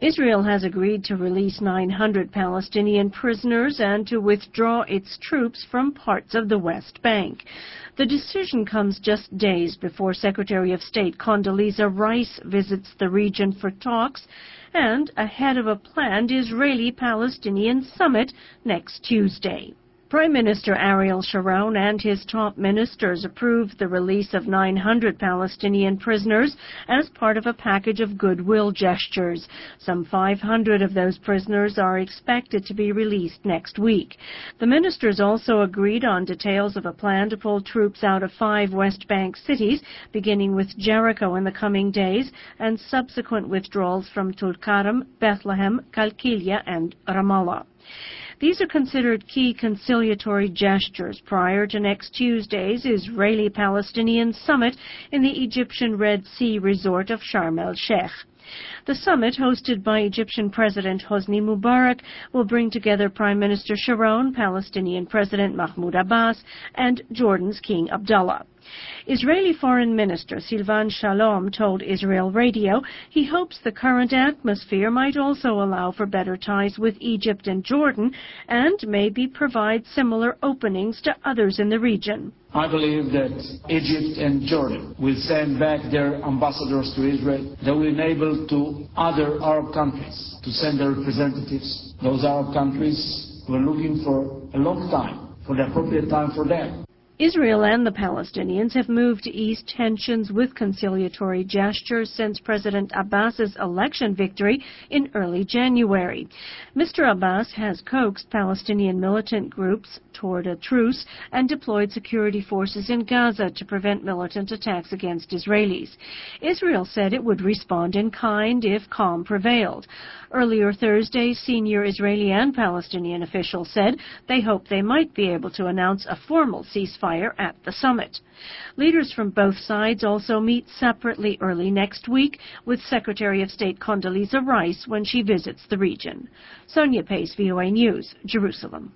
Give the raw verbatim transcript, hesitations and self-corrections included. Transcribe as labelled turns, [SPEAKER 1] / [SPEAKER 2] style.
[SPEAKER 1] Israel has agreed to release nine hundred Palestinian prisoners and to withdraw its troops from parts of the West Bank. The decision comes just days before Secretary of State Condoleezza Rice visits the region for talks and ahead of a planned Israeli-Palestinian summit next Tuesday. Prime Minister Ariel Sharon and his top ministers approved the release of nine hundred Palestinian prisoners as part of a package of goodwill gestures. Some five hundred of those prisoners are expected to be released next week. The ministers also agreed on details of a plan to pull troops out of five West Bank cities, beginning with Jericho in the coming days, and subsequent withdrawals from Tulkarm, Bethlehem, Kalkilia, and Ramallah. These are considered key conciliatory gestures prior to next Tuesday's Israeli-Palestinian summit in the Egyptian Red Sea resort of Sharm el-Sheikh. The summit, hosted by Egyptian President Hosni Mubarak, will bring together Prime Minister Sharon, Palestinian President Mahmoud Abbas, and Jordan's King Abdullah. Israeli Foreign Minister Silvan Shalom told Israel Radio he hopes the current atmosphere might also allow for better ties with Egypt and Jordan and maybe provide similar openings to others in the region.
[SPEAKER 2] I believe that Egypt and Jordan will send back their ambassadors to Israel. They will enable to other Arab countries to send their representatives. Those Arab countries were looking for a long time, for the appropriate time for them.
[SPEAKER 1] Israel and the Palestinians have moved to ease tensions with conciliatory gestures since President Abbas's election victory in early January. Mister Abbas has coaxed Palestinian militant groups toward a truce and deployed security forces in Gaza to prevent militant attacks against Israelis. Israel said it would respond in kind if calm prevailed. Earlier Thursday, senior Israeli and Palestinian officials said they hope they might be able to announce a formal ceasefire at the summit. Leaders from both sides also meet separately early next week with Secretary of State Condoleezza Rice when she visits the region. Sonia Pace, V O A News, Jerusalem.